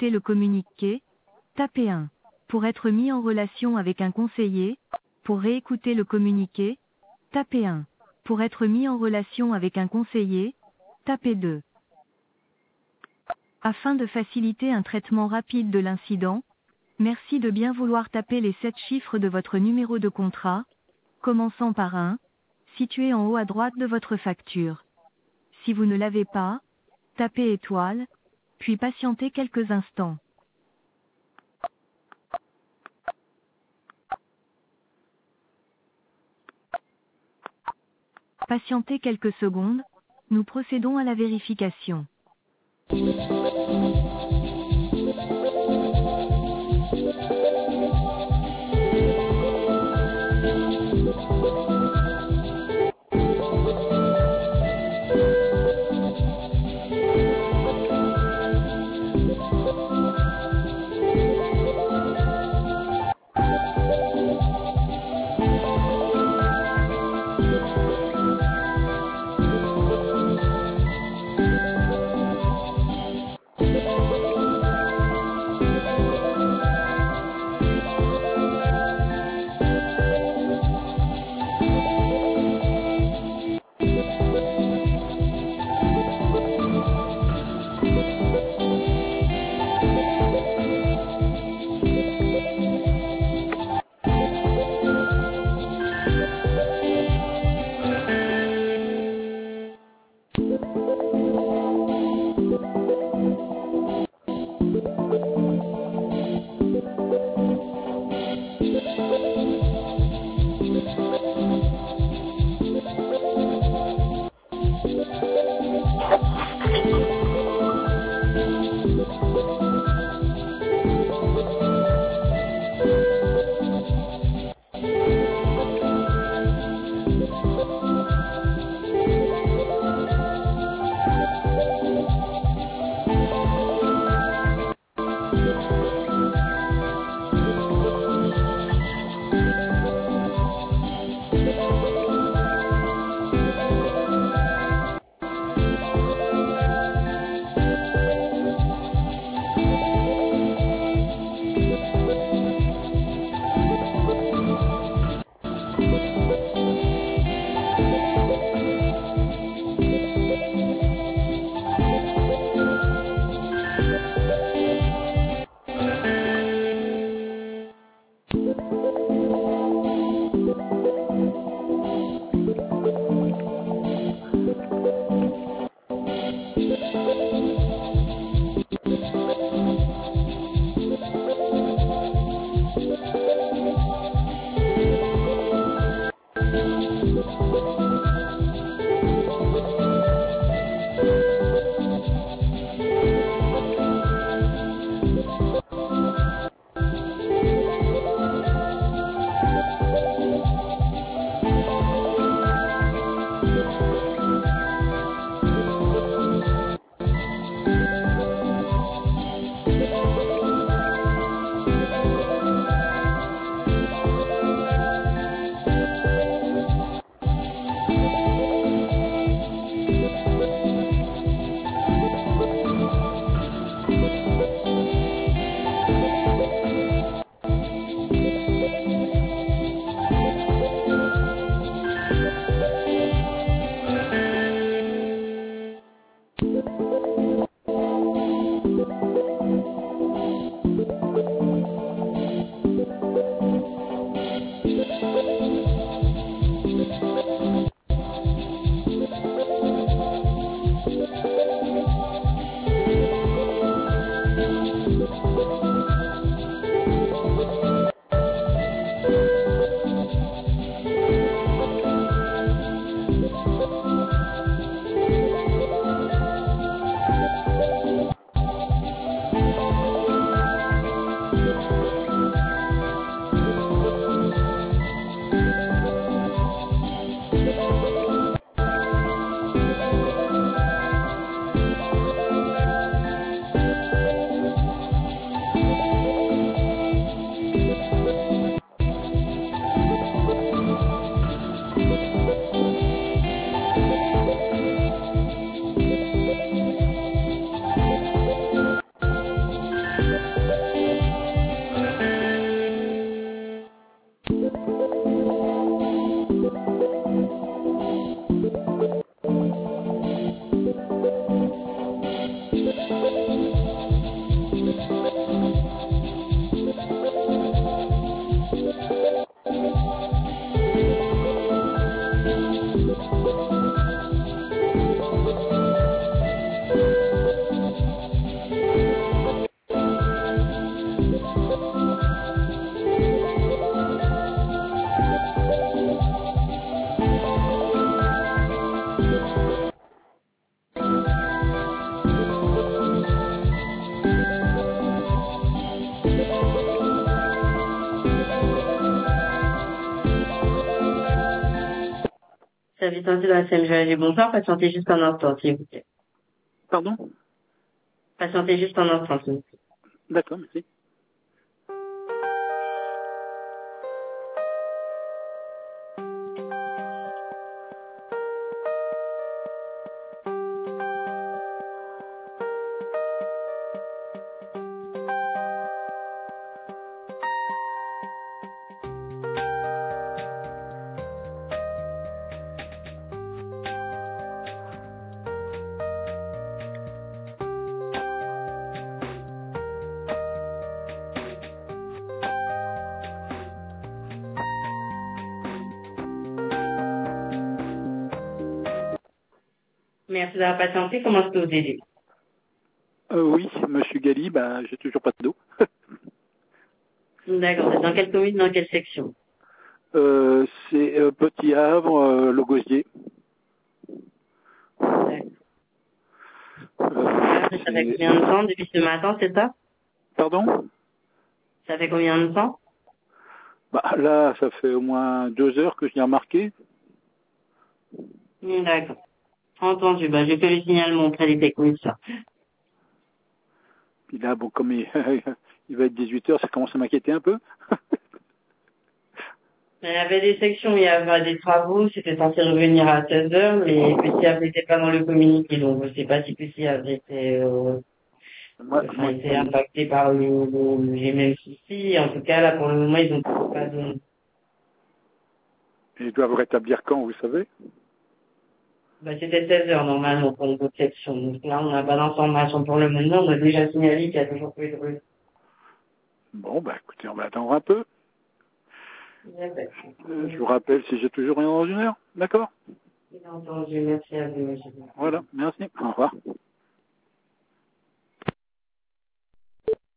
écouter le communiqué, tapez 1. Pour être mis en relation avec un conseiller, pour réécouter le communiqué, tapez 1. Pour être mis en relation avec un conseiller, tapez 2. Afin de faciliter un traitement rapide de l'incident, merci de bien vouloir taper les 7 chiffres de votre numéro de contrat, commençant par 1, situé en haut à droite de votre facture. Si vous ne l'avez pas, tapez étoile, puis patientez quelques instants. Patientez quelques secondes, nous procédons à la vérification. Service santé de la CMG, bonsoir. Patientez juste un instant, s'il vous plaît. Pardon? Patientez juste un instant, s'il vous plaît. D'accord, merci. Merci d'avoir patienté. Comment je peux vous aider? Oui, monsieur Gali, bah, j'ai toujours pas d'eau. D'accord. Vous êtes dans quelle commune, dans quelle section? C'est Petit Havre, Le Gosier. D'accord. Ça fait combien de temps depuis ce matin, c'est ça? Pardon? Ça fait combien de temps? Bah, là, ça fait au moins 2 heures que je l'ai remarqué. D'accord. Entendu. Bah, je fais le signalement auprès des techniciens. Puis là, bon, comme il, il va être 18 heures, ça commence à m'inquiéter un peu. Il y avait des sections, il y avait des travaux, c'était censé revenir à 16 heures, mais Petit Havre n'était pas dans le communiqué, donc je ne sais pas si Petit Havre était, Moi, était impacté par les mêmes soucis. En tout cas, là, pour le moment, ils n'ont toujours pas donné. ils doivent rétablir quand, vous savez? Bah, c'était 16 heures normalement pour une autre section. Donc là, on n'a pas d'informations pour le moment. On a déjà signalé qu'il y a toujours plus de bruit. Bon, bah écoutez, on va attendre un peu. D'accord. Je vous rappelle si j'ai toujours rien dans 1 heure. D'accord? Bien entendu. Merci à vous, monsieur. Voilà, merci. Au revoir.